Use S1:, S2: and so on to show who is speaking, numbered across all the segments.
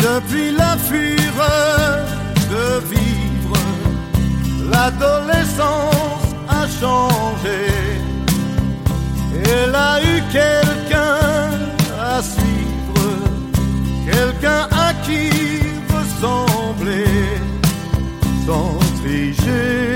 S1: Depuis la fureur de vivre, l'adolescence a changé. Elle a eu quelqu'un à suivre, quelqu'un à qui ressembler, sans tricher.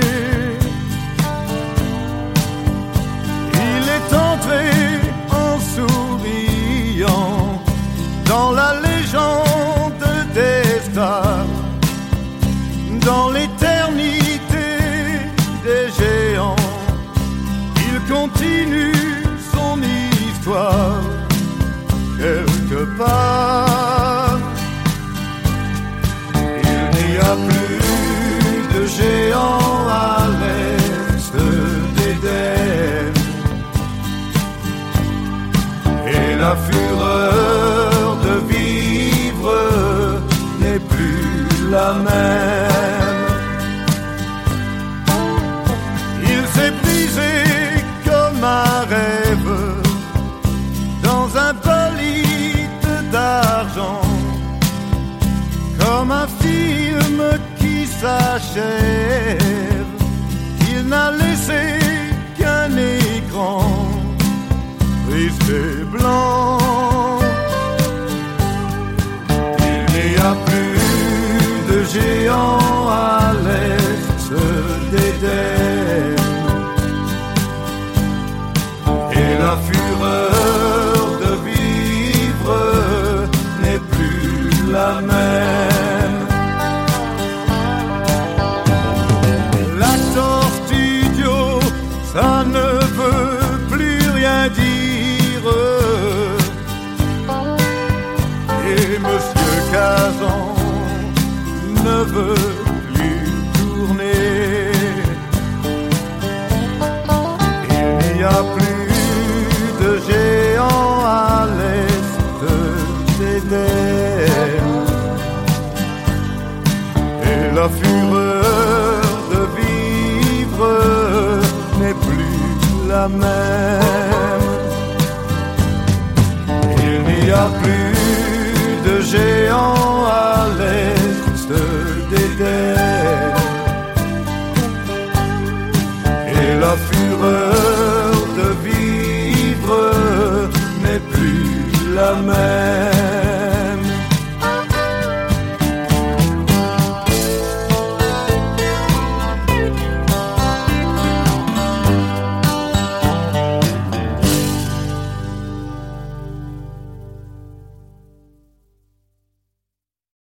S1: Il est entré en souriant dans la légende des stars, dans l'éternité des géants. Il continue son histoire quelque part. Il n'y a plus de géants à l'est d'Éden, et la fureur de vivre n'est plus la même. Il s'est brisé comme un rêve dans un bolide d'argent, comme un film qui s'achève. Il n'a laissé qu'un écran triste et blanc. Il n'y a plus de géants à l'est d'Éden, et la fureur de vivre n'est plus la même. La tortue d'eau, ça ne veut plus rien dire, et Monsieur Kazan ne veut plus tourner. Il n'y a plus de géants à l'est d'Éden, et la fureur de vivre n'est plus la même. Il n'y a plus de géants à l'est d'Éden, et la fureur de vivre n'est plus la même.